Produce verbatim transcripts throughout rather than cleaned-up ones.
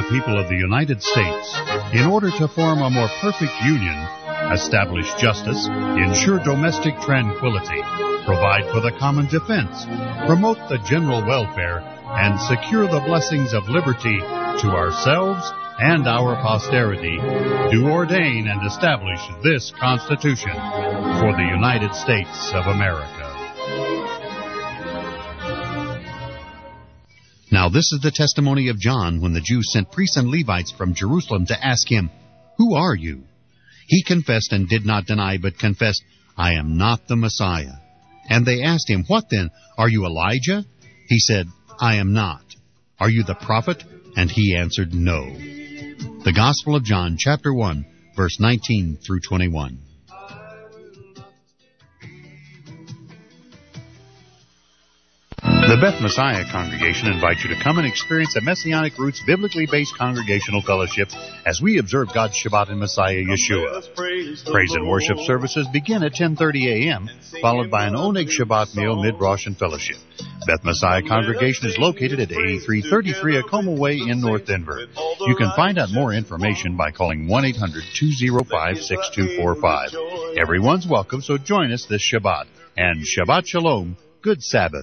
people of the United States in order to form a more perfect union, establish justice, ensure domestic tranquility, provide for the common defense, promote the general welfare, and secure the blessings of liberty to ourselves and our posterity, do ordain and establish this Constitution for the United States of America. Now this is the testimony of John when the Jews sent priests and Levites from Jerusalem to ask him, "Who are you?" He confessed and did not deny, but confessed, "I am not the Messiah." And they asked him, "What then? Are you Elijah?" He said, "I am not." "Are you the prophet?" And he answered, "No." The Gospel of John, chapter one, verse nineteen through twenty-one. The Beth Messiah Congregation invites you to come and experience a Messianic Roots biblically based congregational fellowship as we observe God's Shabbat in Messiah Yeshua. Praise and worship services begin at ten thirty a.m., followed by an Oneg Shabbat meal, mid-Rosh, and fellowship. Beth Messiah Congregation is located at eighty-three thirty-three Acoma Way in North Denver. You can find out more information by calling one eight hundred two oh five six two four five. Everyone's welcome, so join us this Shabbat. And Shabbat Shalom, good Sabbath.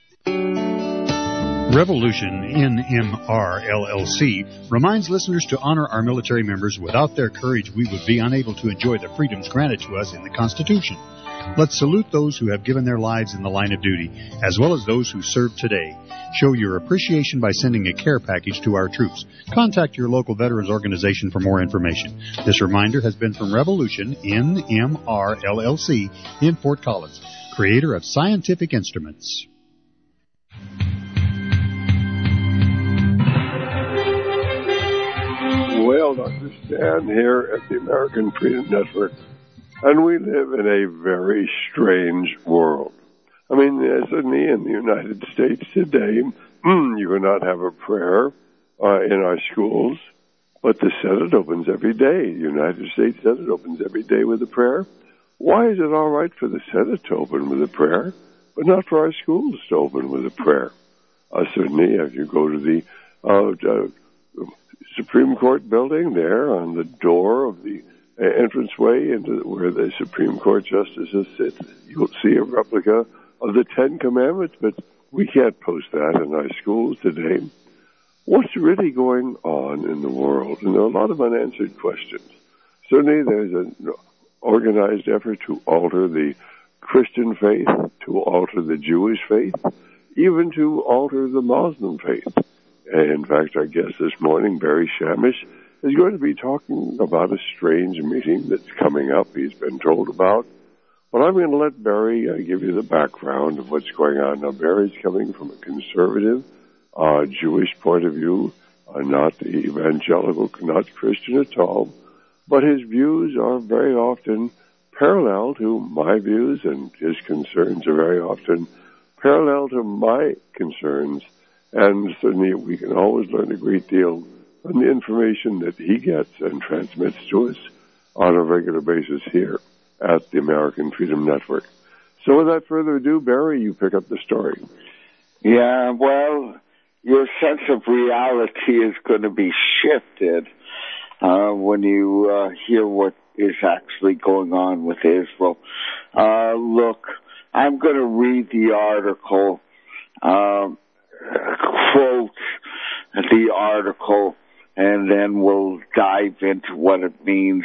Revolution N M R L L C reminds listeners to honor our military members. Without their courage, we would be unable to enjoy the freedoms granted to us in the Constitution. Let's salute those who have given their lives in the line of duty, as well as those who serve today. Show your appreciation by sending a care package to our troops. Contact your local veterans organization for more information. This reminder has been from Revolution N M R L L C in Fort Collins, creator of Scientific Instruments. Well, Doctor Stan here at the American Freedom Network, and we live in a very strange world. I mean, certainly in the United States today, you cannot have a prayer uh, in our schools, but the Senate opens every day. The United States Senate opens every day with a prayer. Why is it all right for the Senate to open with a prayer, but not for our schools to open with a prayer? Uh, certainly, if you go to the uh, uh, Supreme Court building, there on the door of the uh, entranceway into where the Supreme Court justices sit, you'll see a replica of the Ten Commandments, but we can't post that in our schools today. What's really going on in the world? And there are a lot of unanswered questions. Certainly there's an organized effort to alter the Christian faith, to alter the Jewish faith, even to alter the Muslim faith. In fact, our guest this morning, Barry Shamish, is going to be talking about a strange meeting that's coming up he's been told about. But I'm going to let Barry uh, give you the background of what's going on. Now, Barry's coming from a conservative uh, Jewish point of view, uh, not evangelical, not Christian at all. But his views are very often parallel to my views, and his concerns are very often parallel to my concerns. And certainly we can always learn a great deal from the information that he gets and transmits to us on a regular basis here at the American Freedom Network. So without further ado, Barry, you pick up the story. Yeah, well, your sense of reality is going to be shifted uh, when you uh, hear what is actually going on with Israel. Uh, look, I'm going to read the article, uh, quote the article, and then we'll dive into what it means.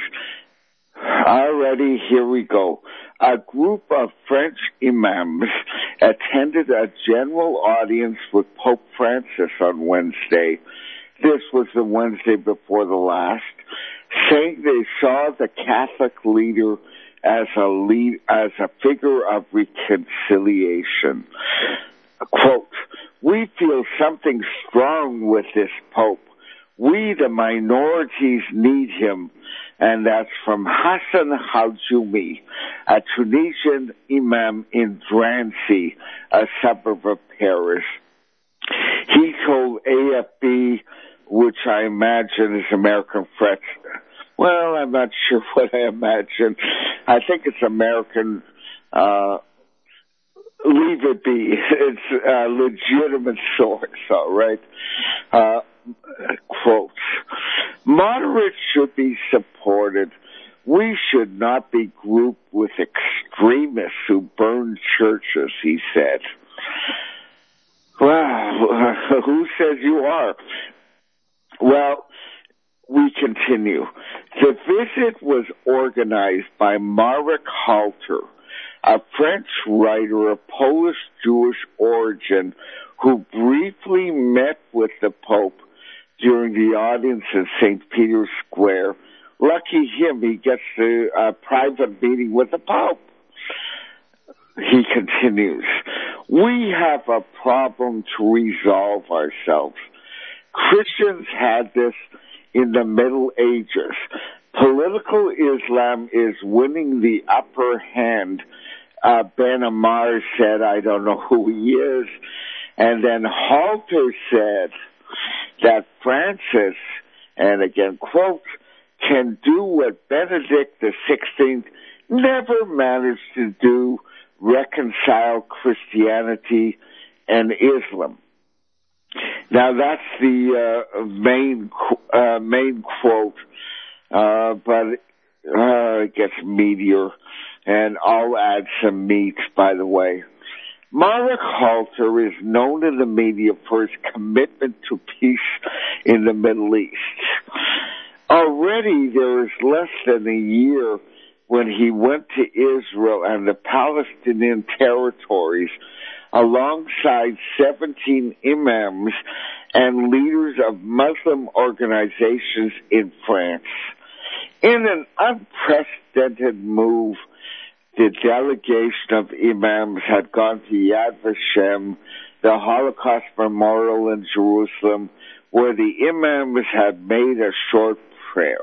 Alrighty, here we go. A group of French imams attended a general audience with Pope Francis on Wednesday. This was the Wednesday before the last, saying they saw the Catholic leader as a lead, as a figure of reconciliation. Quote, "We feel something strong with this Pope. We, the minorities, need him." And that's from Hassan Haljoumi, a Tunisian imam in Drancy, a suburb of Paris. He told A F B, which I imagine is American Press. Well, I'm not sure what I imagine. I think it's American, uh, leave it be. It's a legitimate source, all right? Uh, quotes, moderates should be supported. We should not be grouped with extremists who burn churches, he said. Well, who says you are? Well, we continue. The visit was organized by Marek Halter, a French writer of Polish-Jewish origin who briefly met with the Pope during the audience in Saint Peter's Square. Lucky him, he gets a, a private meeting with the Pope. He continues, we have a problem to resolve ourselves. Christians had this in the Middle Ages. Political Islam is winning the upper hand. Uh, Ben Ammar said, I don't know who he is. And then Halter said that Francis, and again, quote, can do what Benedict the sixteenth never managed to do, reconcile Christianity and Islam. Now that's the uh, main uh, main quote, uh, but uh, it gets meatier, and I'll add some meat, by the way. Marek Halter is known in the media for his commitment to peace in the Middle East. Already there is less than a year when he went to Israel and the Palestinian territories alongside seventeen imams and leaders of Muslim organizations in France. In an unprecedented move, the delegation of imams had gone to Yad Vashem, the Holocaust Memorial in Jerusalem, where the imams had made a short prayer.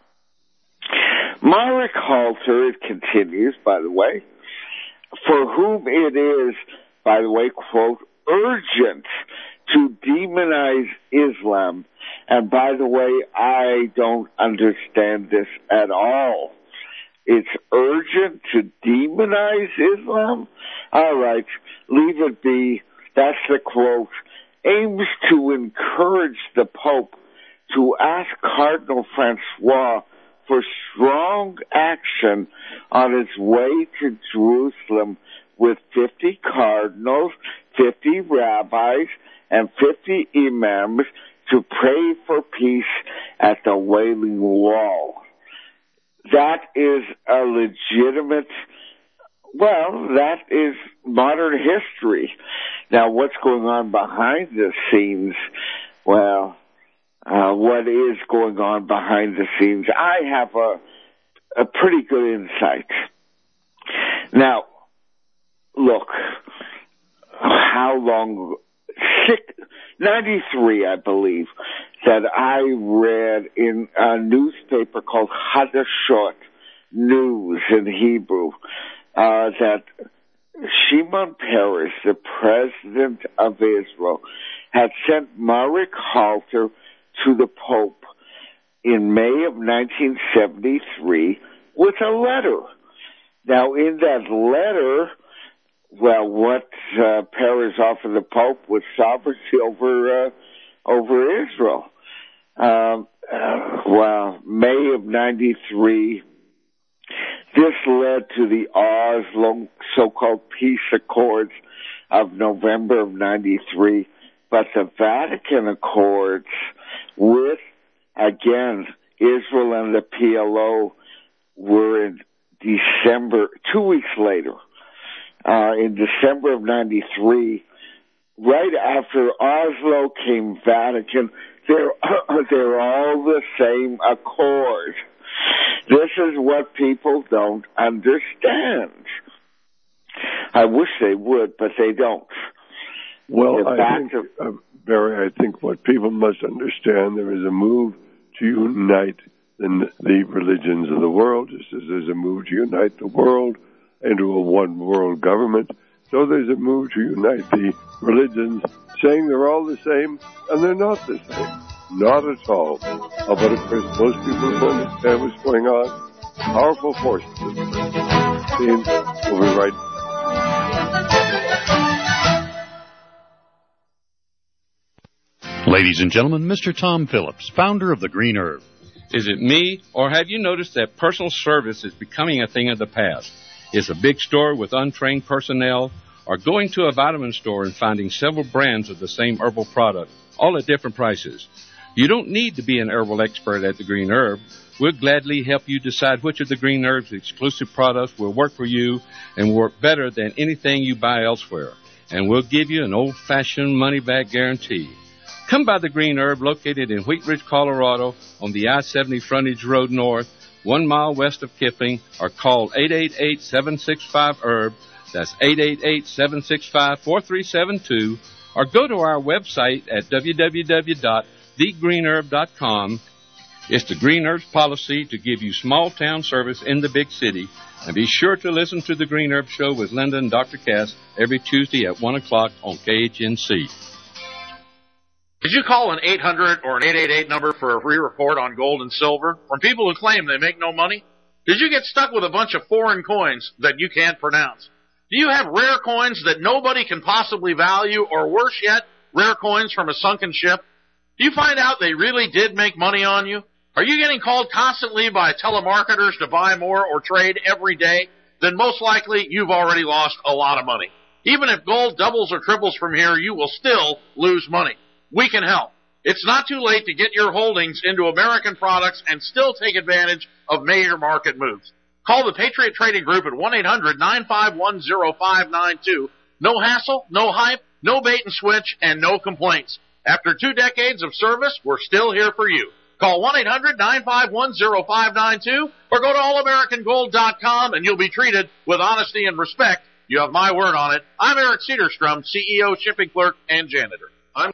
Marek Halter, it continues, by the way, for whom it is, by the way, quote, urgent to demonize Islam. And by the way, I don't understand this at all. It's urgent to demonize Islam? All right, leave it be. That's the quote. Aims to encourage the Pope to ask Cardinal Francois for strong action on his way to Jerusalem with fifty cardinals, fifty rabbis, and fifty imams to pray for peace at the Wailing Wall. That is a legitimate, well, that is modern history. Now, what's going on behind the scenes? Well, uh, what is going on behind the scenes? I have a, a pretty good insight. Now, look, how long, six, ninety-three, I believe, that I read in a newspaper called Hadashot News in Hebrew, uh, that Shimon Peres, the president of Israel, had sent Marek Halter to the Pope in May of nineteen seventy-three with a letter. Now, in that letter, well, what uh, Peres offered the Pope was sovereignty over uh, over Israel. Um, uh, well, May of ninety-three, this led to the Oslo so-called peace accords of November of ninety-three, but the Vatican Accords with, again, Israel and the P L O were in December, two weeks later, uh, in December of ninety-three, right after Oslo came Vatican. They're, they're all the same accord. This is what people don't understand. I wish they would, but they don't. Well, I think, to- uh, Barry, I think what people must understand, there is a move to unite the, the religions of the world, just as there's a move to unite the world into a one-world government. So there's a move to unite the religions, saying they're all the same, and they're not the same. Not at all. Uh, but of course, most people don't understand what's going on. Powerful forces. We'll be right back. Ladies and gentlemen, Mister Tom Phillips, founder of the Green Herb. Is it me, or have you noticed that personal service is becoming a thing of the past? Is a big store with untrained personnel, or going to a vitamin store and finding several brands of the same herbal product, all at different prices? You don't need to be an herbal expert at the Green Herb. We'll gladly help you decide which of the Green Herb's exclusive products will work for you and work better than anything you buy elsewhere. And we'll give you an old-fashioned money-back guarantee. Come by the Green Herb, located in Wheat Ridge, Colorado, on the I seventy Frontage Road North, one mile west of Kipling, or call eight eight eight, seven six five, herb. That's eight eight eight, seven six five, four three seven two, or go to our website at w w w dot the green herb dot com. It's the Green Herb's policy to give you small-town service in the big city. And be sure to listen to the Green Herb Show with Linda and Doctor Cass every Tuesday at one o'clock on K H N C. Did you call an eight hundred or an eight eight eight number for a free report on gold and silver from people who claim they make no money? Did you get stuck with a bunch of foreign coins that you can't pronounce? Do you have rare coins that nobody can possibly value, or worse yet, rare coins from a sunken ship? Do you find out they really did make money on you? Are you getting called constantly by telemarketers to buy more or trade every day? Then most likely you've already lost a lot of money. Even if gold doubles or triples from here, you will still lose money. We can help. It's not too late to get your holdings into American products and still take advantage of major market moves. Call the Patriot Trading Group at one eight hundred, nine five one, oh five nine two. No hassle, no hype, no bait and switch, and no complaints. After two decades of service, we're still here for you. Call one eight hundred, nine five one, oh five nine two or go to all american gold dot com and you'll be treated with honesty and respect. You have my word on it. I'm Eric Cedarstrom, C E O, shipping clerk, and janitor. I'm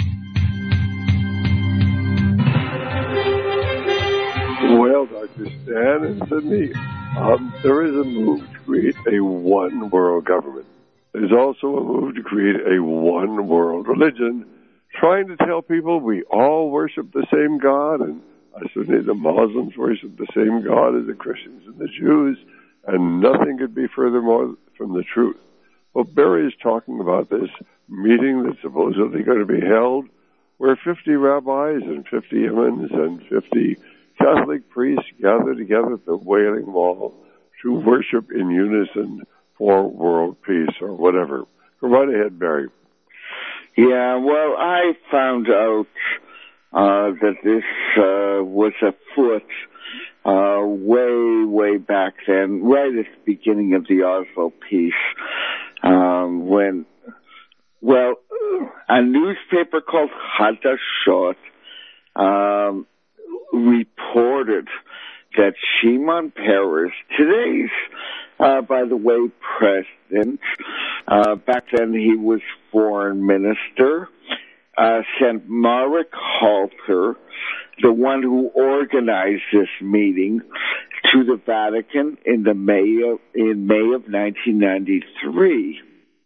Well, Doctor Stan and Sydney, um, there is a move to create a one-world government. There's also a move to create a one-world religion, trying to tell people we all worship the same God, and I certainly the Muslims worship the same God as the Christians and the Jews, and nothing could be further more from the truth. Well, Barry is talking about this meeting that's supposedly going to be held, where fifty rabbis and fifty imams and fifty Catholic priests gather together at the Wailing Wall to worship in unison for world peace or whatever. Go right ahead, Barry. Yeah, well, I found out uh, that this uh, was afoot uh, way, way back then, right at the beginning of the Oslo peace, um, when, well, a newspaper called Hadashot um, reported that Shimon Peres, today's, uh, by the way, president, uh, back then he was foreign minister, uh, sent Marek Halter, the one who organized this meeting, to the Vatican in the May of, in May of nineteen ninety-three.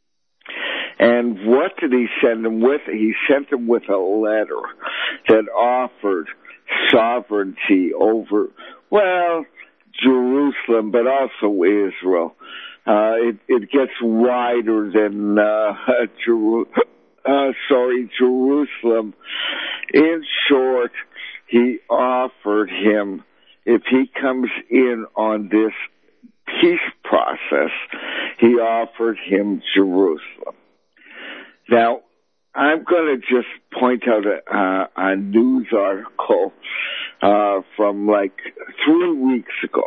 And what did he send him with? He sent him with a letter that offered sovereignty over, well, Jerusalem, but also Israel. Uh, it, it gets wider than, uh, Jeru- uh, sorry, Jerusalem. In short, he offered him, if he comes in on this peace process, he offered him Jerusalem. Now, I'm going to just point out a, uh, a news article uh, from like three weeks ago.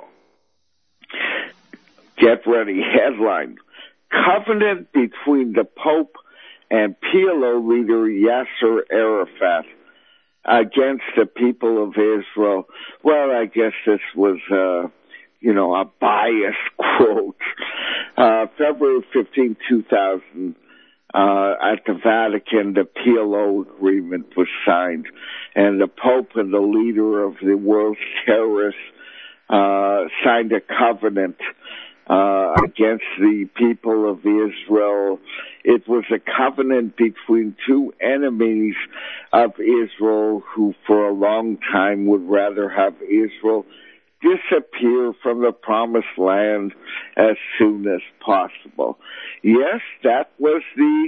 Get ready, headline: Covenant between the Pope and P L O leader Yasser Arafat against the people of Israel. Well, I guess this was, uh, you know, a biased quote. Uh, February fifteenth, two thousand. Uh, at the Vatican, the P L O agreement was signed, and the Pope and the leader of the world's terrorists uh, signed a covenant uh, against the people of Israel. It was a covenant between two enemies of Israel who for a long time would rather have Israel disappear from the promised land as soon as possible. Yes, that was the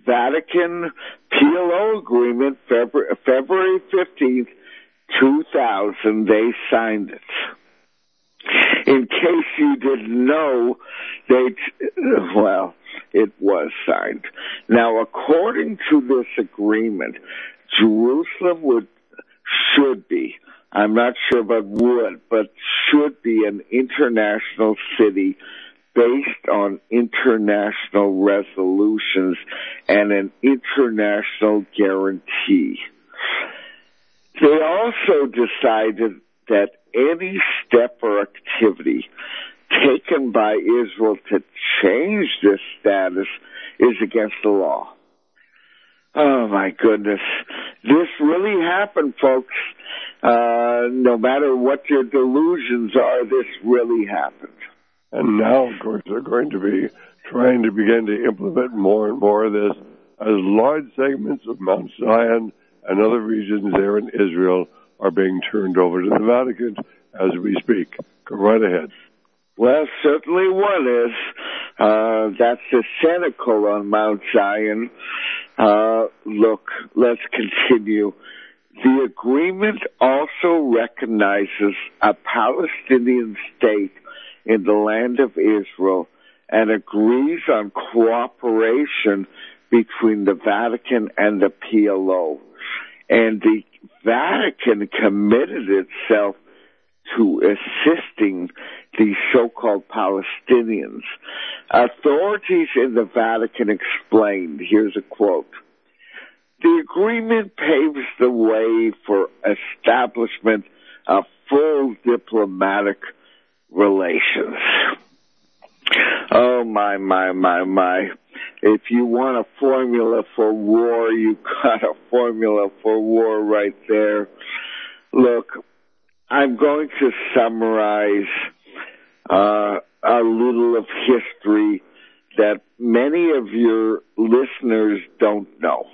Vatican P L O agreement, February fifteenth, two thousand, they signed it. In case you didn't know, they, well, it was signed. Now, according to this agreement, Jerusalem would, should be, I'm not sure about would, but should be an international city based on international resolutions and an international guarantee. They also decided that any step or activity taken by Israel to change this status is against the law. Oh, my goodness. This really happened, folks. Uh, no matter what your delusions are, this really happened. And now, of course, they're going to be trying to begin to implement more and more of this as large segments of Mount Zion and other regions there in Israel are being turned over to the Vatican as we speak. Go right ahead. Well, certainly one is. Uh, that's the cynical on Mount Zion. Uh, look, let's continue. The agreement also recognizes a Palestinian state in the land of Israel and agrees on cooperation between the Vatican and the P L O. And the Vatican committed itself to assisting the so-called Palestinians. Authorities in the Vatican explained, here's a quote, "The agreement paves the way for establishment of full diplomatic relations." Oh, my, my, my, my. If you want a formula for war, you got a formula for war right there. Look, I'm going to summarize uh, a little of history that many of your listeners don't know.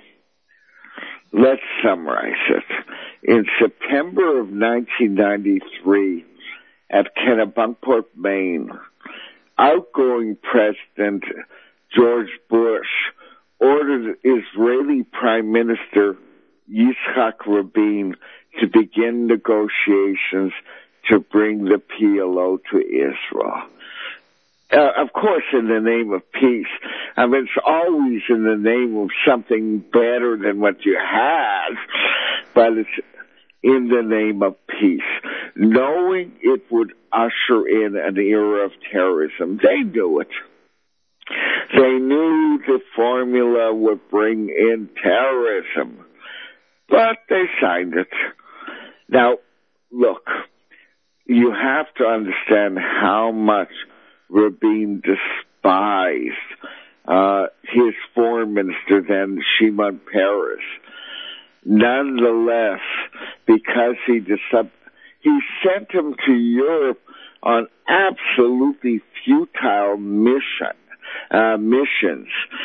Let's summarize it. In September of nineteen ninety-three, at Kennebunkport, Maine, outgoing President George Bush ordered Israeli Prime Minister Yitzhak Rabin to begin negotiations to bring the P L O to Israel. Uh, of course, in the name of peace. I mean, it's always in the name of something better than what you have, but it's in the name of peace, knowing it would usher in an era of terrorism. They knew it. They knew the formula would bring in terrorism, but they signed it. Now, look, you have to understand how much Rabin despised uh, his foreign minister then, Shimon Peres. Nonetheless, because he decided, he sent him to Europe on absolutely futile mission, uh, missions.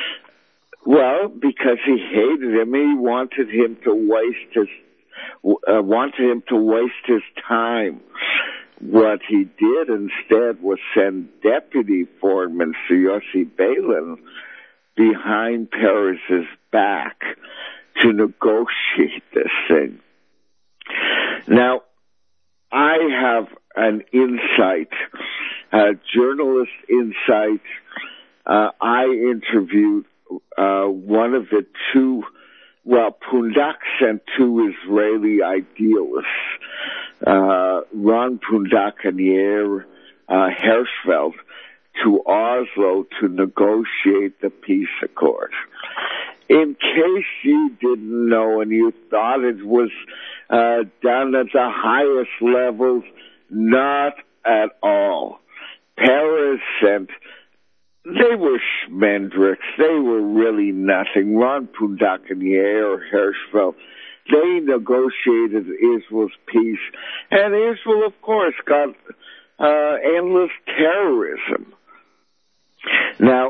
Well, because he hated him, he wanted him to waste his, uh, wanted him to waste his time. What he did instead was send Deputy Foreign Minister Yossi Beilin behind Peres's back to negotiate this thing. Now, I have an insight, a journalist insight. Uh, I interviewed uh, one of the two, well, Pundak sent two Israeli idealists, uh, Ron Pundak and Yair uh, Hirschfeld, to Oslo to negotiate the peace accord. In case you didn't know and you thought it was uh, done at the highest levels, not at all. Peres sent, they were schmendricks. They were really nothing. Ron Pundak and Yair Hirschfeld, they negotiated Israel's peace. And Israel, of course, got uh, endless terrorism. Now,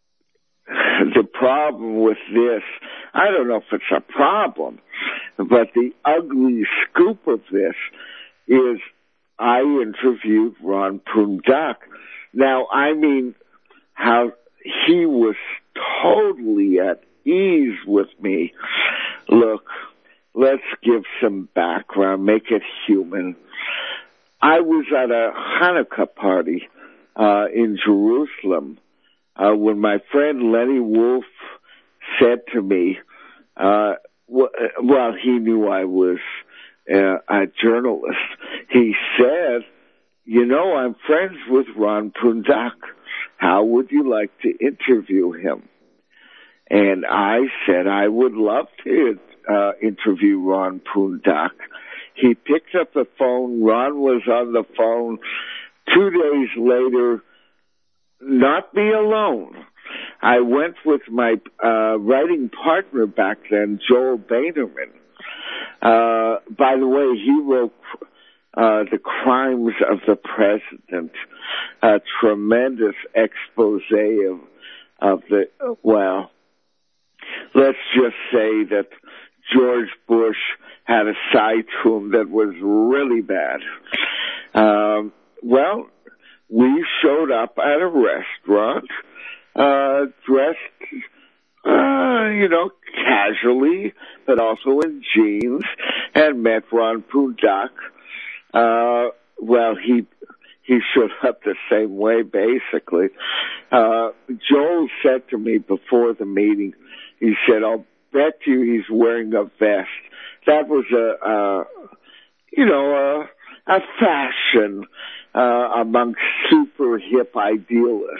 the problem with this, I don't know if it's a problem, but the ugly scoop of this is I interviewed Ron Pundak. Now, I mean, how he was totally at ease with me. Look, let's give some background, make it human. I was at a Hanukkah party uh, in Jerusalem uh, when my friend Lenny Wolf said to me, uh, well, he knew I was uh, a journalist. He said, you know, I'm friends with Ron Pundak. How would you like to interview him? And I said I would love to uh, interview Ron Pundak. He picked up the phone. Ron was on the phone. Two days later, not me alone. I went with my uh, writing partner back then, Joel Bainerman. Uh, by the way, he wrote uh, The Crimes of the President, a tremendous expose of, of the, well, let's just say that George Bush had a side to him that was really bad. Um, well, we showed up at a restaurant, uh, dressed, uh, you know, casually, but also in jeans, and met Ron Pundak. Uh, well, he, he showed up the same way, basically. Uh, Joel said to me before the meeting, he said, I'll bet you he's wearing a vest. That was a, uh, you know, a, a fashion uh, among super hip idealists.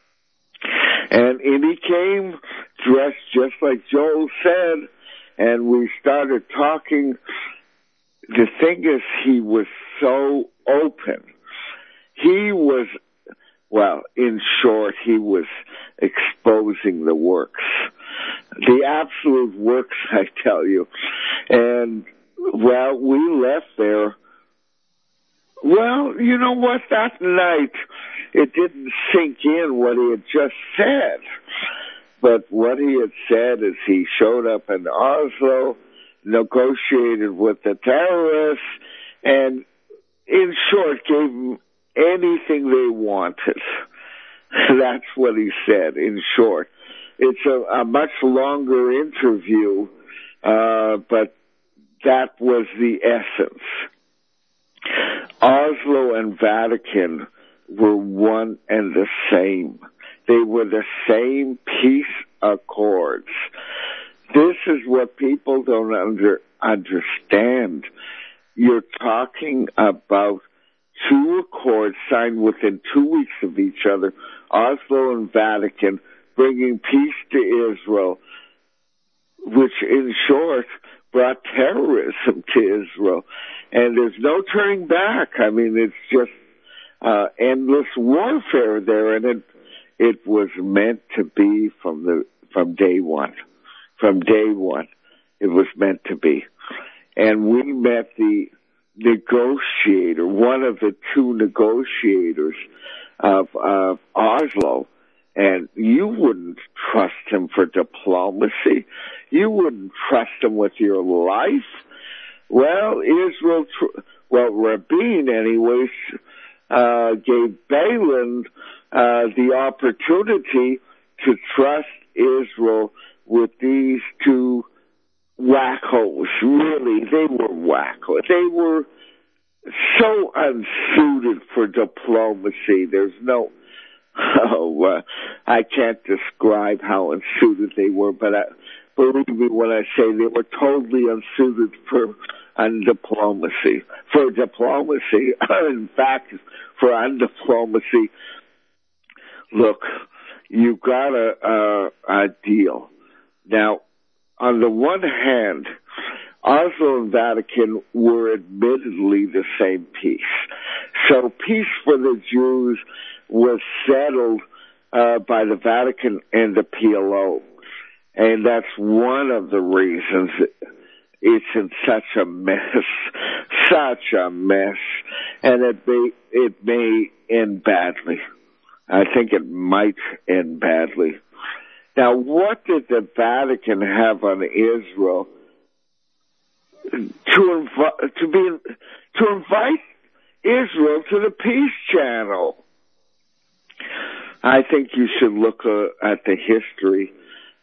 And in he came dressed just like Joel said, and we started talking. The thing is, he was so open. He was, well, in short, he was exposing the works. The absolute works, I tell you. And, well, we left there. Well, you know what? That night, it didn't sink in what he had just said. But what he had said is he showed up in Oslo, negotiated with the terrorists, and, in short, gave them anything they wanted. That's what he said, in short. It's a, a much longer interview, uh, but that was the essence. Oslo and Vatican were one and the same. They were the same peace accords. This is what people don't under, understand. You're talking about two accords signed within two weeks of each other, Oslo and Vatican, bringing peace to Israel, which in short brought terrorism to Israel. And there's no turning back. I mean, it's just uh, endless warfare there, and it it was meant to be from the from day one. From day one, it was meant to be. And we met the negotiator, one of the two negotiators of, of Oslo, and you wouldn't trust him for diplomacy. You wouldn't trust him with your life. Well, Israel, tr- well, Rabin, anyways, uh, gave Balin uh, the opportunity to trust Israel with these two wackos. Really, they were wackos. They were so unsuited for diplomacy. There's no, oh, uh, I can't describe how unsuited they were, but I, believe me when I say they were totally unsuited for undiplomacy. For diplomacy, in fact, for undiplomacy. Look, you got a, a, a deal. Now, on the one hand, Oslo and Vatican were admittedly the same piece. So peace for the Jews was settled uh, by the Vatican and the P L O. And that's one of the reasons it's in such a mess, such a mess. And it may, it may end badly. I think it might end badly. Now, what did the Vatican have on Israel to invi- to be to invite Israel to the Peace Channel? I think you should look uh, at the history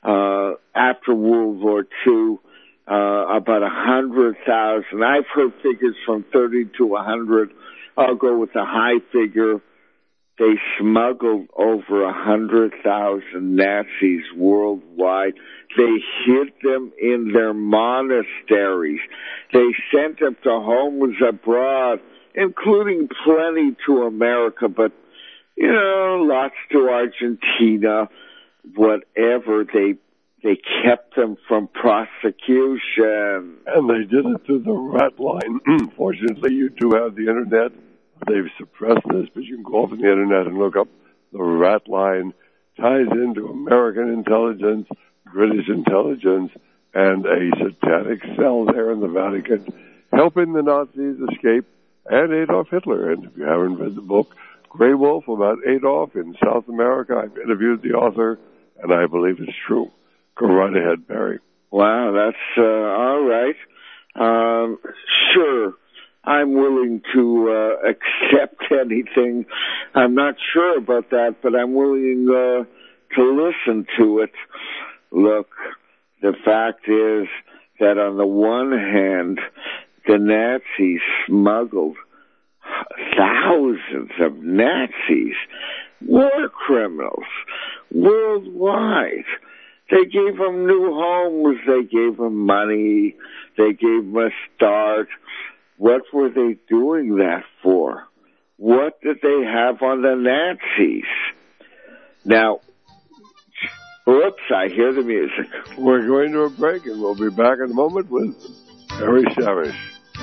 uh, after World War Two, uh, about a hundred thousand. I've heard figures from thirty to a hundred. I'll go with a high figure. They smuggled over a hundred thousand Nazis worldwide. They hid them in their monasteries. They sent them to homes abroad, including plenty to America, but, you know, lots to Argentina, whatever. They they kept them from prosecution. And they did it through the rat line. Fortunately, you two have the Internet. They've suppressed this, but you can go off on the Internet and look up the rat line. Ties into American intelligence, British intelligence, and a satanic cell there in the Vatican, helping the Nazis escape, and Adolf Hitler. And if you haven't read the book, Grey Wolf, about Adolf in South America, I've interviewed the author, and I believe it's true. Go right ahead, Barry. Wow, that's uh, all right. Um, sure. I'm willing to uh, accept anything. I'm not sure about that, but I'm willing uh, to listen to it. Look, the fact is that on the one hand, the Nazis smuggled thousands of Nazis, war criminals, worldwide. They gave them new homes. They gave them money. They gave them a start. What were they doing that for? What did they have on the Nazis? Now, whoops, I hear the music. We're going to a break, and we'll be back in a moment with Barry Sharish.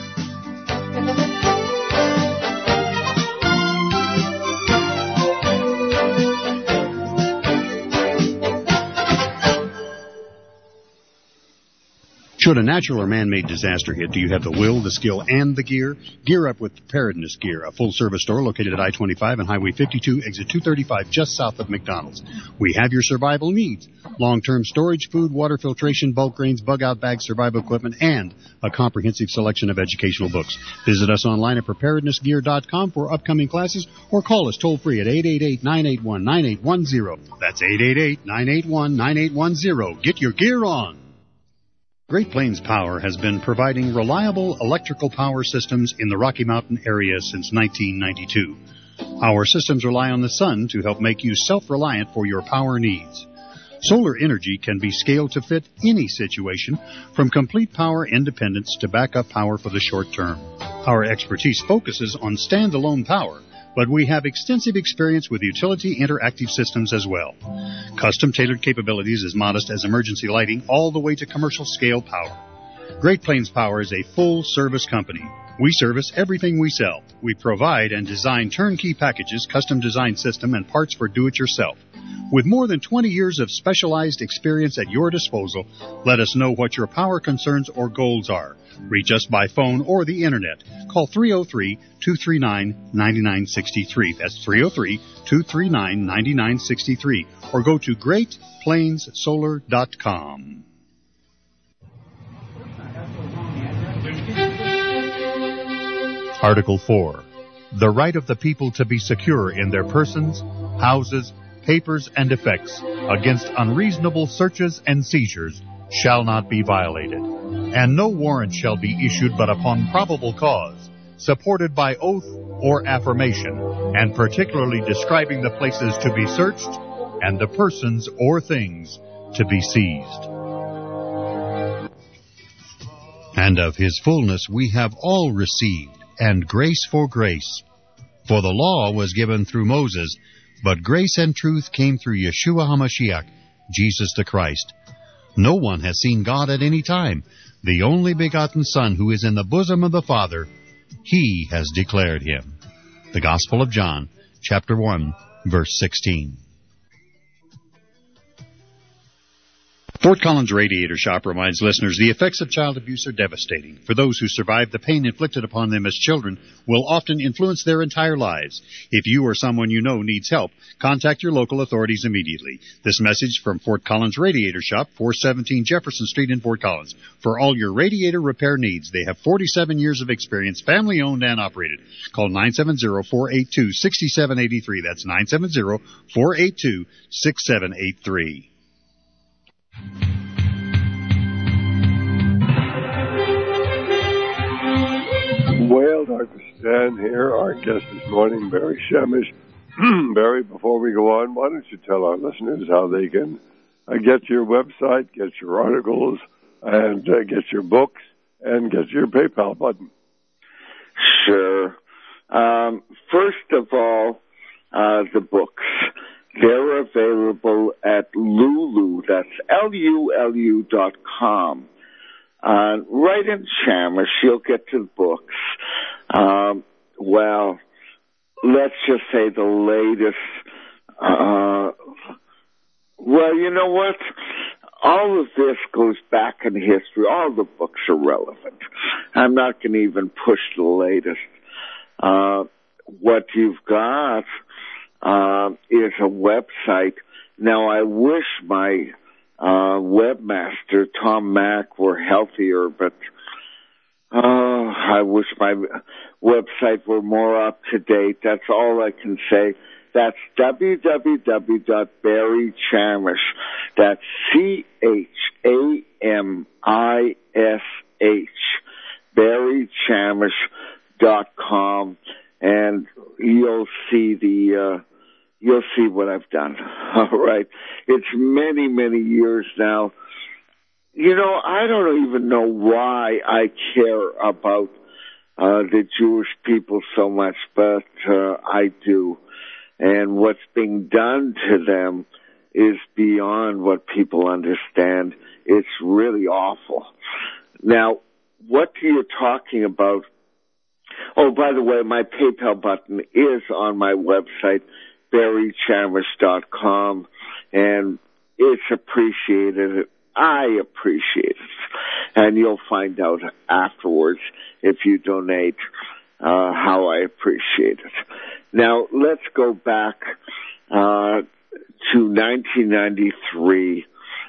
Should a natural or man-made disaster hit, do you have the will, the skill, and the gear? Gear up with Preparedness Gear, a full-service store located at I twenty-five and Highway fifty-two, exit two thirty-five, just south of McDonald's. We have your survival needs: long-term storage, food, water filtration, bulk grains, bug-out bags, survival equipment, and a comprehensive selection of educational books. Visit us online at preparedness gear dot com for upcoming classes, or call us toll-free at eight eight eight, nine eight one, nine eight one zero. That's eight eight eight, nine eight one, nine eight one zero. Get your gear on! Great Plains Power has been providing reliable electrical power systems in the Rocky Mountain area since nineteen ninety-two. Our systems rely on the sun to help make you self-reliant for your power needs. Solar energy can be scaled to fit any situation, from complete power independence to backup power for the short term. Our expertise focuses on standalone power, but we have extensive experience with utility interactive systems as well. Custom-tailored capabilities as modest as emergency lighting all the way to commercial-scale power. Great Plains Power is a full-service company. We service everything we sell. We provide and design turnkey packages, custom-designed system, and parts for do-it-yourself. With more than twenty years of specialized experience at your disposal, let us know what your power concerns or goals are. Reach us by phone or the Internet. Call three oh three, two three nine, nine nine six three. That's three oh three, two three nine, nine nine six three. Or go to great plains solar dot com. Article four. The right of the people to be secure in their persons, houses, papers, and effects against unreasonable searches and seizures shall not be violated, and no warrant shall be issued but upon probable cause, supported by oath or affirmation, and particularly describing the places to be searched and the persons or things to be seized. And of his fullness we have all received, and grace for grace. For the law was given through Moses, but grace and truth came through Yeshua HaMashiach, Jesus the Christ. No one has seen God at any time. The only begotten Son, who is in the bosom of the Father, He has declared Him. The Gospel of John, chapter one, verse sixteen. Fort Collins Radiator Shop reminds listeners the effects of child abuse are devastating. For those who survive, the pain inflicted upon them as children will often influence their entire lives. If you or someone you know needs help, contact your local authorities immediately. This message from Fort Collins Radiator Shop, four seventeen Jefferson Street in Fort Collins. For all your radiator repair needs, they have forty-seven years of experience, family owned and operated. Call nine seven zero, four eight two, six seven eight three. That's nine seven zero, four eight two, six seven eight three. Well, Doctor Stan here, our guest this morning, Barry Shamish. Barry, before we go on, why don't you tell our listeners how they can uh, get your website, get your articles, and uh, get your books, and get your PayPal button? Sure. Um, first of all, uh, the books. They're available at Lulu, that's L U L U dot com. Uh, right in Chamish, you'll get to the books. Um, well, let's just say the latest, uh, well, you know what? All of this goes back in history. All the books are relevant. I'm not going to even push the latest. Uh, what you've got, uh, is a website. Now, I wish my, uh, webmaster, Tom Mack, were healthier, but, oh, I wish my website were more up to date. That's all I can say. That's w w w dot barry chamish. That's C H A M I S H. barry chamish dot com, and you'll see the, uh, you'll see what I've done. All right. It's many, many years now. You know, I don't even know why I care about, uh, the Jewish people so much, but, uh, I do. And what's being done to them is beyond what people understand. It's really awful. Now, what you're talking about, oh, by the way, my PayPal button is on my website, barry chamish dot com, and it's appreciated. I appreciate it. And you'll find out afterwards if you donate, uh, how I appreciate it. Now, let's go back, uh, to nineteen ninety-three.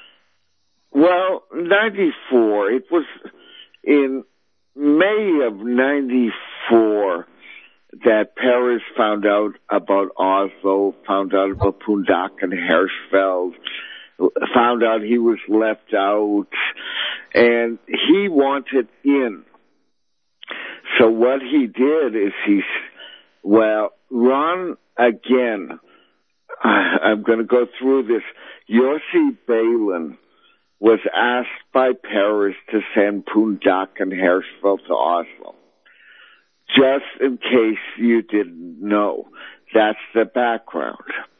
Well, ninety-four, it was in May of ninety-four that Peres found out about Oslo, found out about Pundak and Hirschfeld, found out he was left out, and he wanted in. So what he did is he, well, run again. I'm going to go through this. Yossi Balin was asked by Peres to send Pundak and Hirschfeld to Oslo. Just in case you didn't know, that's the background.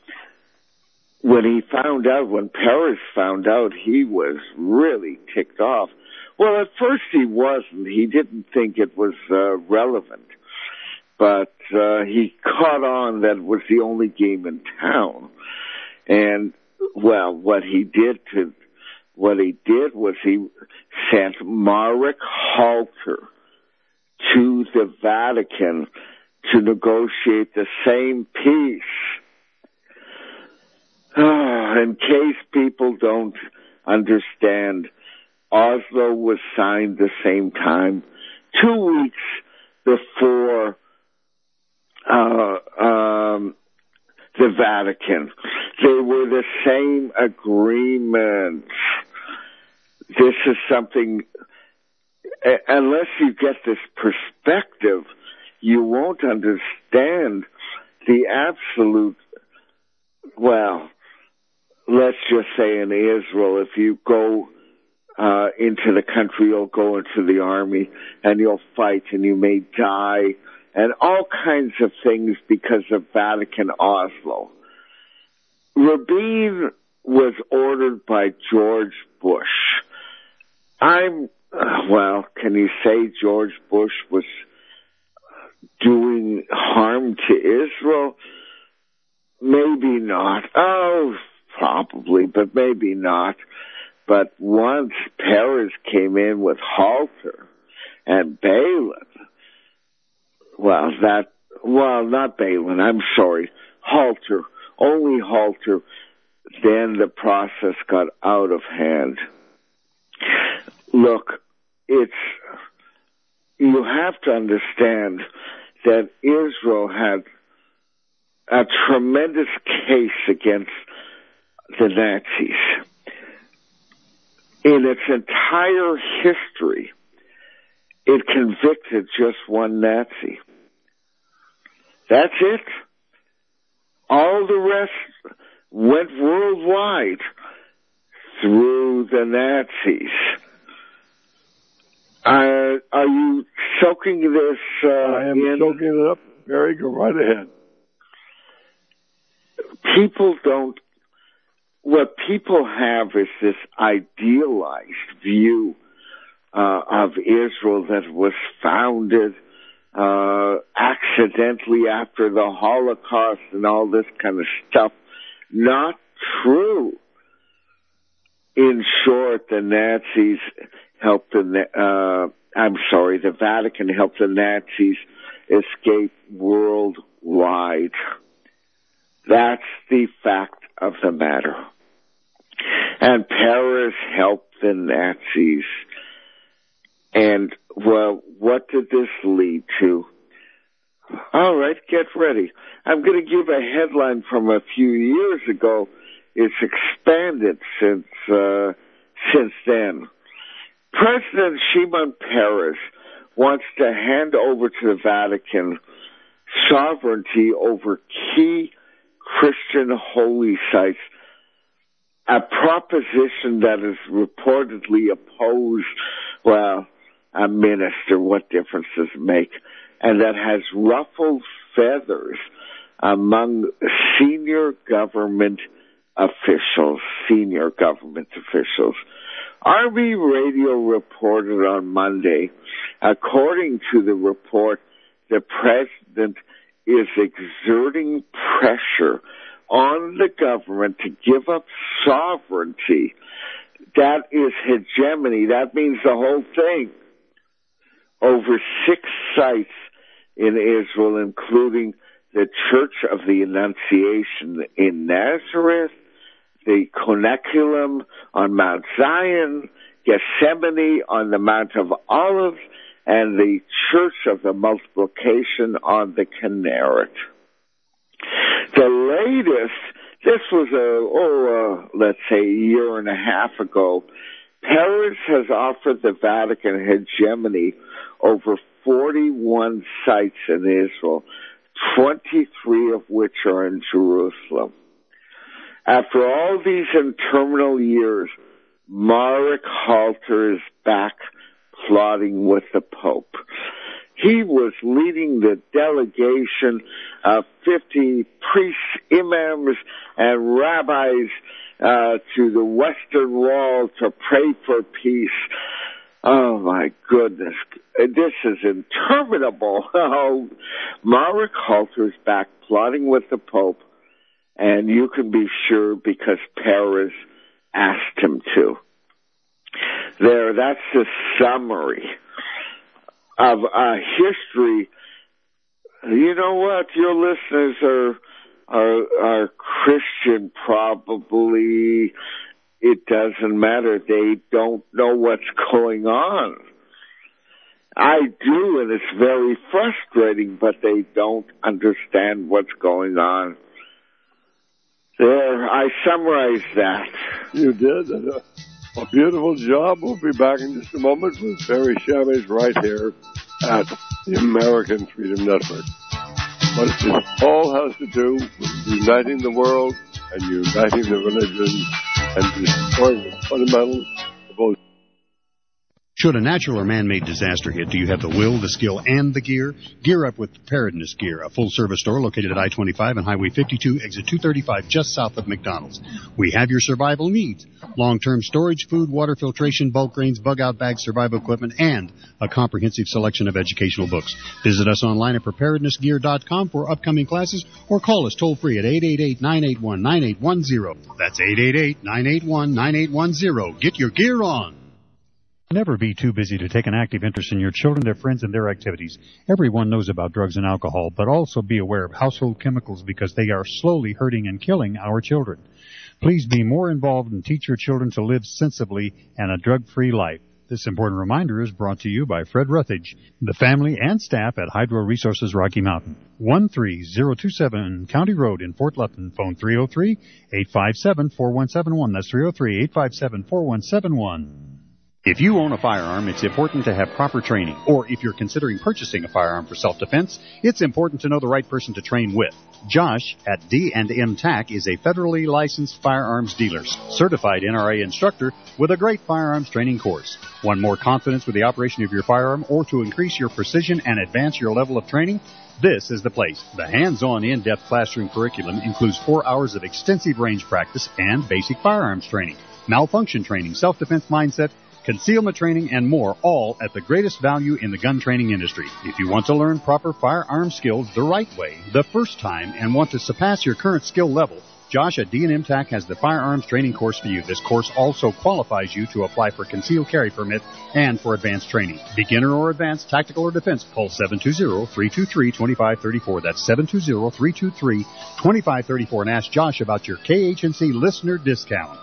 When he found out, when Peres found out, he was really ticked off. Well, at first he wasn't. He didn't think it was uh, relevant. But uh, he caught on that it was the only game in town. And, well, what he did to, what he did was he sent Marek Halter to the Vatican to negotiate the same peace. Oh, in case people don't understand, Oslo was signed the same time, two weeks before uh, um, the Vatican. They were the same agreement. This is something, uh, unless you get this perspective, you won't understand the absolute, well, let's just say in Israel, if you go uh, into the country, you'll go into the army and you'll fight and you may die and all kinds of things because of Vatican Oslo. Rabin was ordered by George Bush. I'm, uh, well, can you say George Bush was doing harm to Israel? Maybe not. Oh, probably, but maybe not. But once Peres came in with Halter and Balin, well, that, well, not Balin, I'm sorry, Halter, only Halter, then the process got out of hand. Look, it's, you have to understand that Israel had a tremendous case against the Nazis. in its entire history, it convicted just one Nazi. That's it. All the rest went worldwide through the Nazis. Uh, are you soaking this uh, I am in? soaking it up. Barry, go right ahead. People don't, what people have is this idealized view uh, of Israel that was founded uh, accidentally after the Holocaust and all this kind of stuff. Not true. In short, the Nazis helped the, uh, I'm sorry, the Vatican helped the Nazis escape worldwide. That's the fact of the matter. And Paris helped the Nazis. And, well, what did this lead to? All right, get ready. I'm going to give a headline from a few years ago. It's expanded since, uh, since then. President Shimon Peres wants to hand over to the Vatican sovereignty over key Christian holy sites, a proposition that is reportedly opposed, well, a minister, what difference does it make, and that has ruffled feathers among senior government officials, senior government officials. R B Radio reported on Monday, according to the report, the president is exerting pressure on the government to give up sovereignty. That is hegemony. That means the whole thing. Over six sites in Israel, including the Church of the Annunciation in Nazareth, the Koneculum on Mount Zion, Gethsemane on the Mount of Olives, and the Church of the Multiplication on the Kinneret. The latest, this was a, oh, uh, let's say a year and a half ago, Paris has offered the Vatican hegemony over forty-one sites in Israel, twenty-three of which are in Jerusalem. After all these interminable years, Marek Halter is back plotting with the Pope. He was leading the delegation of fifty priests, imams, and rabbis uh, to the Western Wall to pray for peace. Oh, my goodness. This is interminable. Oh, Marek Halter is back plotting with the Pope, and you can be sure because Paris asked him to. There, that's the summary of a history. You know what? Your listeners are are, are Christian, probably. It doesn't matter. They don't know what's going on. I do, and it's very frustrating, but they don't understand what's going on. There, I summarized that. You did. Uh, a beautiful job. We'll be back in just a moment with Barry Chavez right here at the American Freedom Network. But it all has to do with uniting the world and uniting the religion and destroying the fundamentals of both. Should a natural or man-made disaster hit, do you have the will, the skill, and the gear? Gear up with Preparedness Gear, a full-service store located at I twenty-five and Highway fifty-two, exit two thirty-five, just south of McDonald's. We have your survival needs: long-term storage, food, water filtration, bulk grains, bug-out bags, survival equipment, and a comprehensive selection of educational books. Visit us online at preparedness gear dot com for upcoming classes, or call us toll-free at eight eight eight, nine eight one, nine eight one zero. That's eight eight eight, nine eight one, nine eight one zero. Get your gear on. Never be too busy to take an active interest in your children, their friends, and their activities. Everyone knows about drugs and alcohol, but also be aware of household chemicals because they are slowly hurting and killing our children. Please be more involved and teach your children to live sensibly and a drug-free life. This important reminder is brought to you by Fred Ruthage, the family and staff at Hydro Resources Rocky Mountain. one three zero two seven County Road in Fort Lupton. Phone three oh three, eight five seven, four one seven one. That's three oh three, eight five seven, four one seven one. If you own a firearm, it's important to have proper training. Or if you're considering purchasing a firearm for self-defense, it's important to know the right person to train with. Josh at D and M T A C is a federally licensed firearms dealer, certified N R A instructor with a great firearms training course. Want more confidence with the operation of your firearm or to increase your precision and advance your level of training? This is the place. The hands-on in-depth classroom curriculum includes four hours of extensive range practice and basic firearms training, malfunction training, self-defense mindset, concealment training, and more, all at the greatest value in the gun training industry. If you want to learn proper firearm skills the right way, the first time, and want to surpass your current skill level, Josh at D and M T A C has the firearms training course for you. This course also qualifies you to apply for concealed carry permit and for advanced training. Beginner or advanced, tactical or defense, call seven two zero, three two three, two five three four. That's seven two zero, three two three, two five three four, and ask Josh about your K H N C listener discount.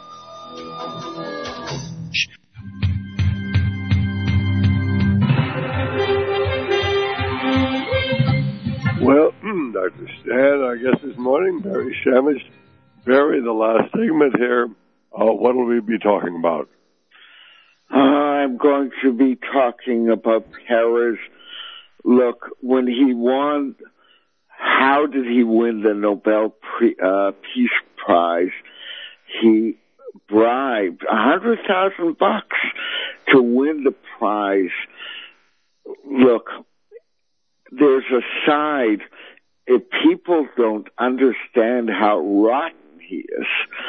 Well, Doctor Stan, I guess this morning, Barry Shamish. Barry, the last segment here, uh, what will we be talking about? Uh, I'm going to be talking about Peres. Look, when he won, how did he win the Nobel Pre- uh, Peace Prize? He bribed a hundred thousand bucks to win the prize. Look, there's a side, if people don't understand how rotten he is.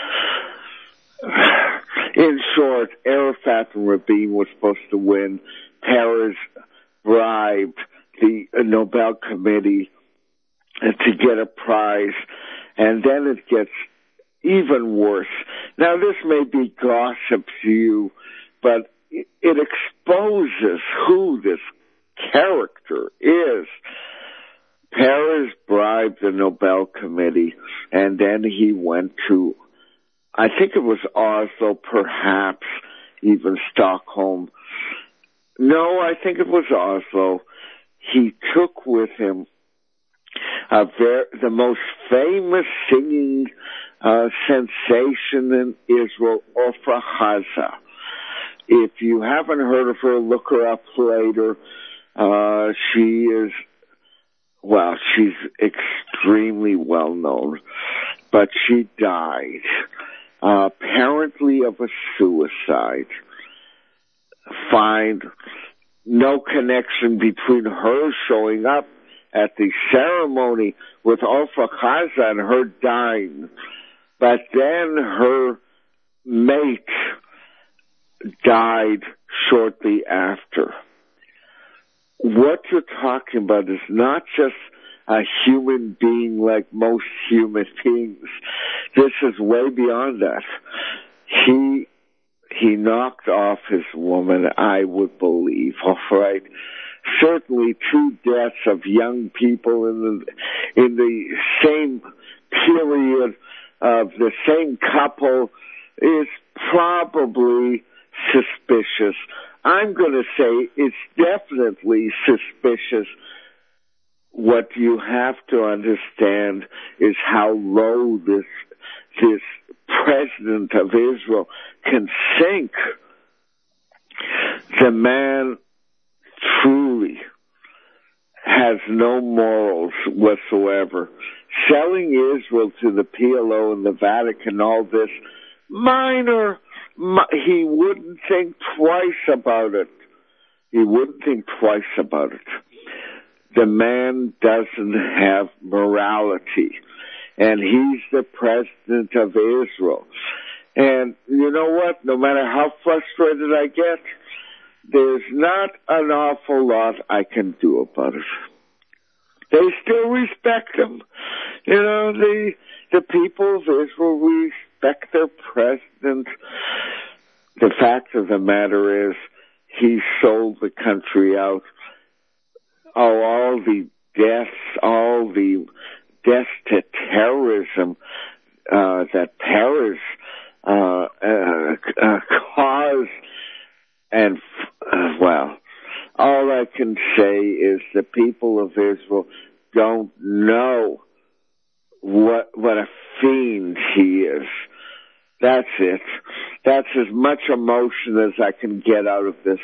In short, Arafat and Rabin were supposed to win. Peres bribed the Nobel Committee to get a prize, and then it gets even worse. Now, this may be gossip to you, but it exposes who this character is. Peres bribed the Nobel Committee, and then he went to, I think it was Oslo, perhaps even Stockholm. No, I think it was Oslo. He took with him a ver- the most famous singing uh, sensation in Israel, Ofra Haza. If you haven't heard of her, look her up later. Uh, she is, well, she's extremely well known, but she died, uh, apparently of a suicide. Find no connection between her showing up at the ceremony with Ofra Haza and her dying, but then her mate died shortly after. What you're talking about is not just a human being like most human beings. This is way beyond that. He he knocked off his woman, I would believe, all right? Certainly two deaths of young people in the in the same period of the same couple is probably suspicious. I'm going to say it's definitely suspicious. What you have to understand is how low this this president of Israel can sink. The man truly has no morals whatsoever. Selling Israel to the P L O and the Vatican, all this minor, he wouldn't think twice about it. He wouldn't think twice about it. The man doesn't have morality, and he's the president of Israel. And you know what? No matter how frustrated I get, there's not an awful lot I can do about it. They still respect him. You know, the the people of Israel respect their president. The fact of the matter is, he sold the country out. Oh, all the deaths, all the deaths to terrorism uh, that Peres uh, uh, uh, caused. and, uh, well, all I can say is the people of Israel don't know what what a fiend he is. That's it. That's as much emotion as I can get out of this.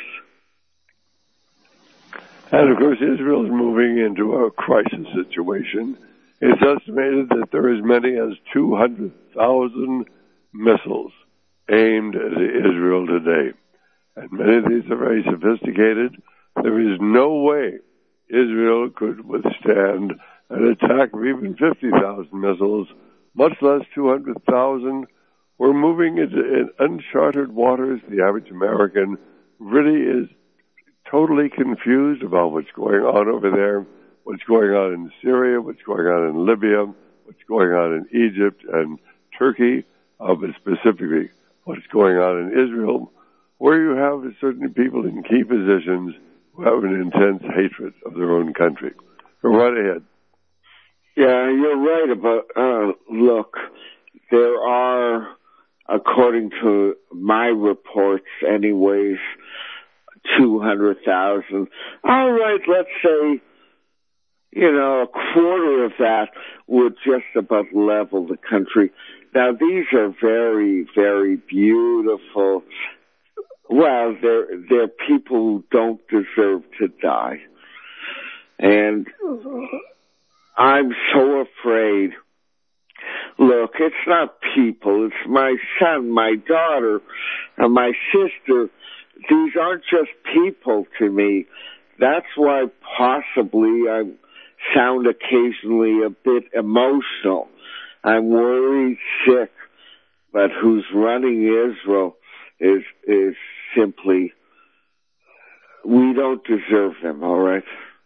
And, of course, Israel is moving into a crisis situation. It's estimated that there are as many as two hundred thousand missiles aimed at Israel today. And many of these are very sophisticated. There is no way Israel could withstand an attack of even fifty thousand missiles, much less two hundred thousand. We're moving into uncharted waters. The average American really is totally confused about what's going on over there, what's going on in Syria, what's going on in Libya, what's going on in Egypt and Turkey, uh, but specifically what's going on in Israel, where you have certain people in key positions who have an intense hatred of their own country. Go right ahead. Yeah, you're right about, uh, look, there are, according to my reports anyways, two hundred thousand. All right, let's say, you know, a quarter of that would just about level the country. Now, these are very, very beautiful. Well, they're, they're people who don't deserve to die. And I'm so afraid. Look, it's not people. It's my son, my daughter, and my sister. These aren't just people to me. That's why possibly I sound occasionally a bit emotional. I'm worried sick, but who's running Israel is is simply, we don't deserve them, all right?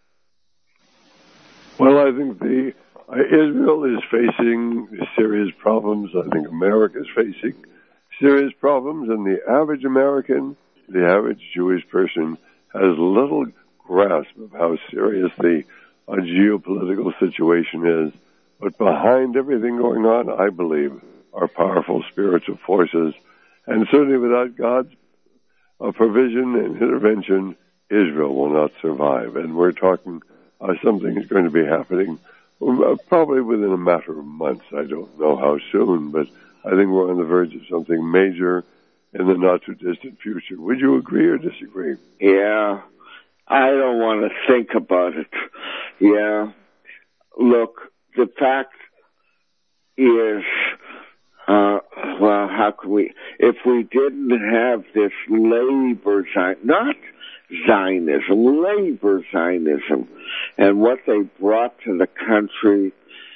Well, I think the uh, Israel is facing serious problems. I think America is facing serious problems, and the average American, the average Jewish person, has little grasp of how serious the uh, geopolitical situation is. But behind everything going on, I believe, are powerful spiritual forces. And certainly without God's uh, provision and intervention, Israel will not survive. And we're talking uh, something is going to be happening uh, probably within a matter of months. I don't know how soon, but I think we're on the verge of something major in the not-too-distant future. Would you agree or disagree? Yeah, I don't want to think about it. Yeah, look, the fact is, uh, well, how can we, if we didn't have this labor, not Zionism, labor Zionism, and what they brought to the country,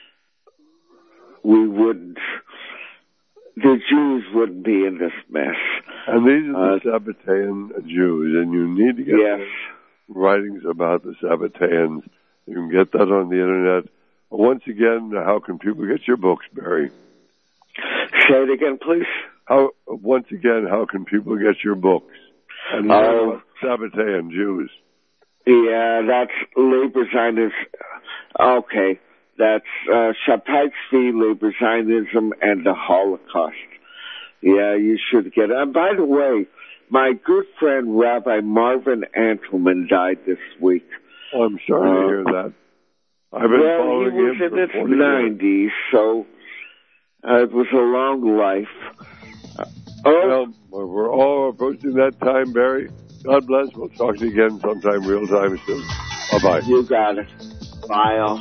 we wouldn't, the Jews wouldn't be in this mess. And these are uh, the Sabbatean Jews, and you need to get yes. writings about the Sabbateans. You can get that on the Internet. Once again, how can people get your books, Barry? Say it again, please. How? Once again, how can people get your books? And learn about Sabbatean Jews. Yeah, that's labor Zionism. Okay. That's uh, Shabbat Tzvi, labor Zionism, and the Holocaust. Yeah, you should get it. And by the way, my good friend Rabbi Marvin Antelman died this week. Oh, I'm sorry uh, to hear that. I've been well, following he was him in for his nineties, so uh, it was a long life. Uh, oh, well, we're all approaching that time, Barry. God bless. We'll talk to you again sometime real time soon. Bye-bye. You got it. Bye, all.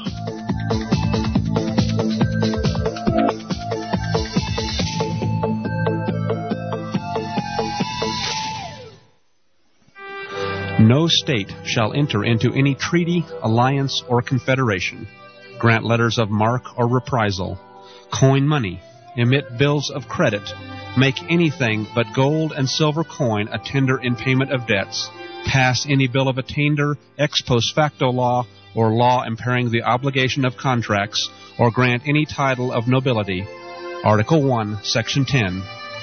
No state shall enter into any treaty, alliance, or confederation, grant letters of marque or reprisal, coin money, emit bills of credit, make anything but gold and silver coin a tender in payment of debts, pass any bill of attainder, ex post facto law, or law impairing the obligation of contracts, or grant any title of nobility. Article one, Section ten.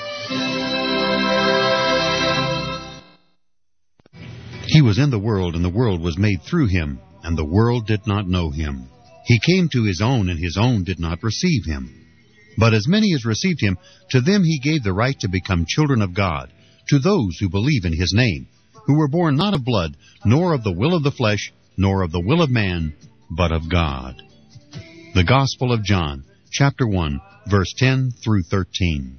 He was in the world, and the world was made through him, and the world did not know him. He came to his own, and his own did not receive him. But as many as received him, to them he gave the right to become children of God, to those who believe in his name, who were born not of blood, nor of the will of the flesh, nor of the will of man, but of God. The Gospel of John, chapter one, verse ten through thirteen.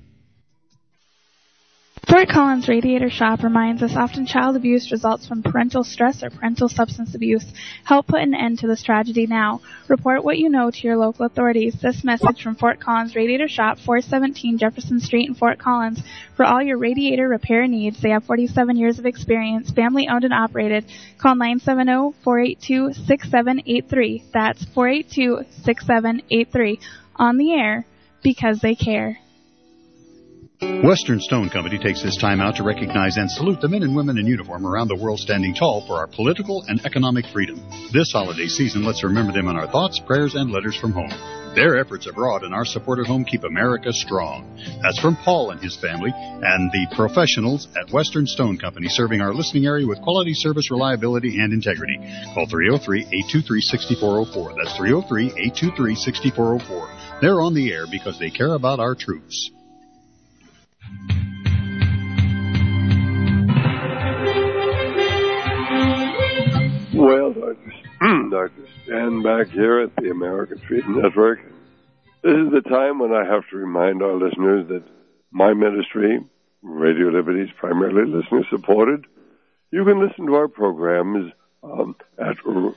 Fort Collins Radiator Shop reminds us often child abuse results from parental stress or parental substance abuse. Help put an end to this tragedy now. Report what you know to your local authorities. This message from Fort Collins Radiator Shop, four seventeen Jefferson Street in Fort Collins. For all your radiator repair needs, they have forty-seven years of experience, family owned and operated. Call nine seven zero, four eight two, six seven eight three. That's four eight two, six seven eight three. On the air, because they care. Western Stone Company takes this time out to recognize and salute the men and women in uniform around the world standing tall for our political and economic freedom. This holiday season, let's remember them in our thoughts, prayers, and letters from home. Their efforts abroad and our support at home keep America strong. That's from Paul and his family and the professionals at Western Stone Company, serving our listening area with quality service, reliability, and integrity. Call three oh three, eight two three, six four oh four. That's three oh three, eight two three, six four oh four. They're on the air because they care about our troops. Well, Doctor Doctor Stan back here at the American Freedom Network. This is the time when I have to remind our listeners that my ministry, Radio Liberty, is primarily listener-supported. You can listen to our programs um, at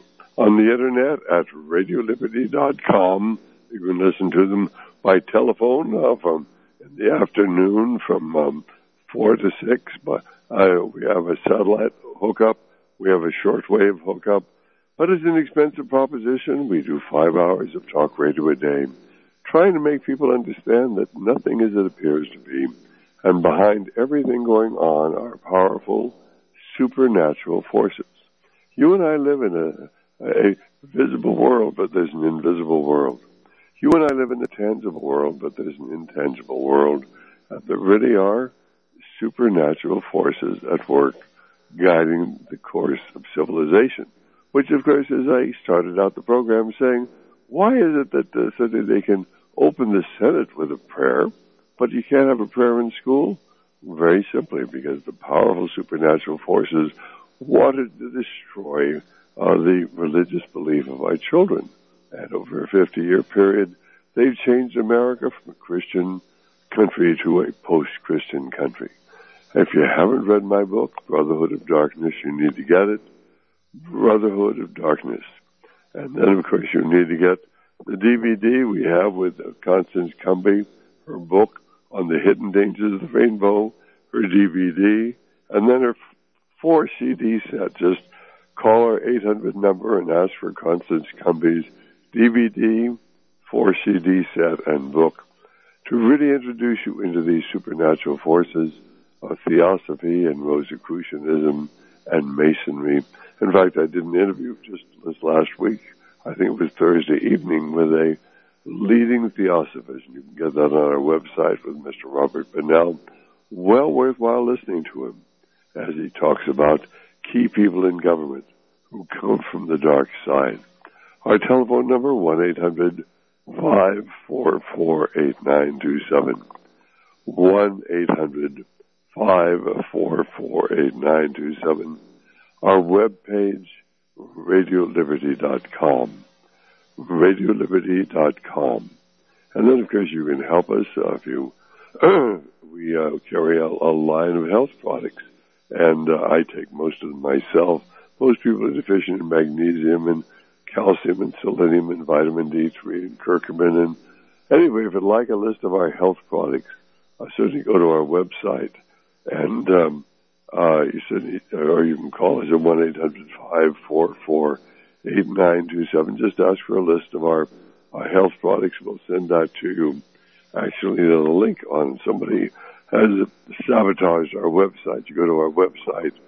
on the Internet at radio liberty dot com. You can listen to them by telephone uh, from in the afternoon from um, four to six. But uh, we have a satellite hookup. We have a shortwave hookup, but it's an expensive proposition. We do five hours of talk radio a day, trying to make people understand that nothing is as it appears to be, and behind everything going on are powerful, supernatural forces. You and I live in a, a visible world, but there's an invisible world. You and I live in a tangible world, but there's an intangible world, and there really are supernatural forces at work guiding the course of civilization, which, of course, as I started out the program saying, why is it that uh, so that they can open the Senate with a prayer, but you can't have a prayer in school? Very simply, because the powerful supernatural forces wanted to destroy uh, the religious belief of our children. And over a fifty-year period, they've changed America from a Christian country to a post-Christian country. If you haven't read my book, Brotherhood of Darkness, you need to get it. Brotherhood of Darkness. And then, of course, you need to get the D V D we have with Constance Cumby, her book on the hidden dangers of the rainbow, her D V D, and then her four C D set. Just call our eight hundred number and ask for Constance Cumby's D V D, four C D set, and book to really introduce you into these supernatural forces of Theosophy and Rosicrucianism and Masonry. In fact, I did an interview just this last week, I think it was Thursday evening, with a leading Theosophist. You can get that on our website with Mister Robert Bennell. Well worthwhile listening to him as he talks about key people in government who come from the dark side. Our telephone number, one eight hundred, five four four, eight nine two seven. one eight hundred, five four four, eight nine two seven. Our webpage, radio liberty dot com. radio liberty dot com. And then, of course, you can help us uh, if you, we uh, carry a, a line of health products, and uh, I take most of them myself. Most people are deficient in magnesium and calcium and selenium and vitamin D three and curcumin. And anyway, if you'd like a list of our health products, uh, certainly go to our website. And um, uh, you said, or you can call us at one eight hundred, five four four, eight nine two seven. Just ask for a list of our, our health products. We'll send that to you. Actually, there's a link on somebody has sabotaged our website. You go to our website,